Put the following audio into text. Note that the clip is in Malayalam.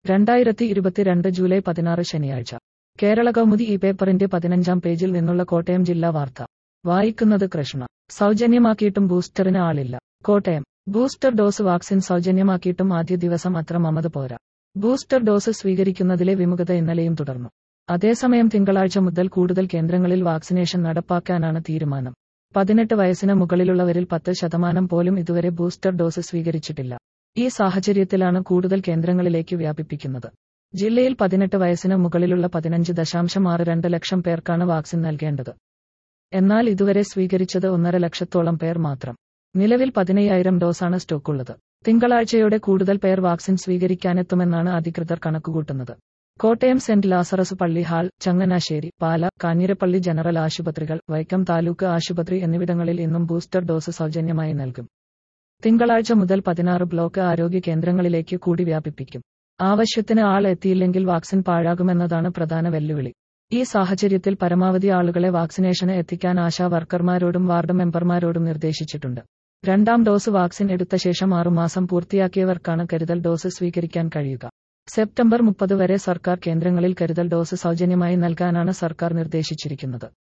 2022 ജൂലൈ 16 ശനിയാഴ്ച. കേരളകൗമുദി ഈ പേപ്പറിന്റെ 15-ാം പേജിൽ നിന്നുള്ള കോട്ടയം ജില്ലാ വാർത്ത. വായിക്കുന്നത് കൃഷ്ണ. സൗജന്യമാക്കിയിട്ടും ബൂസ്റ്ററിന് ആളില്ല. കോട്ടയം. ബൂസ്റ്റർ ഡോസ് വാക്സിൻ സൗജന്യമാക്കിയിട്ടും ആദ്യ ദിവസം അത്ര മമത പോരാ. ബൂസ്റ്റർ ഡോസ് സ്വീകരിക്കുന്നതിലെ വിമുഖത ഇന്നലെയും തുടർന്നു. അതേസമയം തിങ്കളാഴ്ച മുതൽ കൂടുതൽ കേന്ദ്രങ്ങളിൽ വാക്സിനേഷൻ നടപ്പാക്കാനാണ് തീരുമാനം. 18 വയസ്സിന് മുകളിലുള്ളവരിൽ 10% പോലും ഇതുവരെ ബൂസ്റ്റർ ഡോസ് സ്വീകരിച്ചിട്ടില്ല. ഈ സാഹചര്യത്തിലാണ് കൂടുതൽ കേന്ദ്രങ്ങളിലേക്ക് വ്യാപിപ്പിക്കുന്നത്. ജില്ലയിൽ 18 വയസ്സിന് മുകളിലുള്ള 15.62 ലക്ഷം പേർക്കാണ് വാക്സിൻ നൽകേണ്ടത്. എന്നാൽ ഇതുവരെ സ്വീകരിച്ചത് 1.5 ലക്ഷത്തോളം പേർ മാത്രം. നിലവിൽ 15,000 ഡോസാണ് സ്റ്റോക്കുള്ളത്. തിങ്കളാഴ്ചയോടെ കൂടുതൽ പേർ വാക്സിൻ സ്വീകരിക്കാനെത്തുമെന്നാണ് അധികൃതർ കണക്കുകൂട്ടുന്നത്. കോട്ടയം സെന്റ് ലാസറസ് പള്ളി ഹാൾ, ചങ്ങനാശ്ശേരി, പാല, കാഞ്ഞിരപ്പള്ളി ജനറൽ ആശുപത്രികൾ, വൈക്കം താലൂക്ക് ആശുപത്രി എന്നിവിടങ്ങളിൽ ഇന്നും ബൂസ്റ്റർ ഡോസ് സൗജന്യമായി നൽകും. തിങ്കളാഴ്ച മുതൽ 16 ബ്ലോക്ക് ആരോഗ്യ കേന്ദ്രങ്ങളിലേക്ക് കൂടി വ്യാപിപ്പിക്കും. ആവശ്യത്തിന് ആൾ എത്തിയില്ലെങ്കിൽ വാക്സിൻ പാഴാകുമെന്നതാണ് പ്രധാന വെല്ലുവിളി. ഈ സാഹചര്യത്തിൽ പരമാവധി ആളുകളെ വാക്സിനേഷന് എത്തിക്കാൻ ആശാ വർക്കർമാരോടും വാർഡ് മെമ്പർമാരോടും നിർദ്ദേശിച്ചിട്ടുണ്ട്. 2ാം ഡോസ് വാക്സിൻ എടുത്ത ശേഷം 6 മാസം പൂർത്തിയാക്കിയവർക്കാണ് കരുതൽ ഡോസ് സ്വീകരിക്കാൻ കഴിയുക. സെപ്റ്റംബർ 30 വരെ സർക്കാർ കേന്ദ്രങ്ങളിൽ കരുതൽ ഡോസ് സൗജന്യമായി നൽകാനാണ് സർക്കാർ നിർദ്ദേശിച്ചിരിക്കുന്നത്.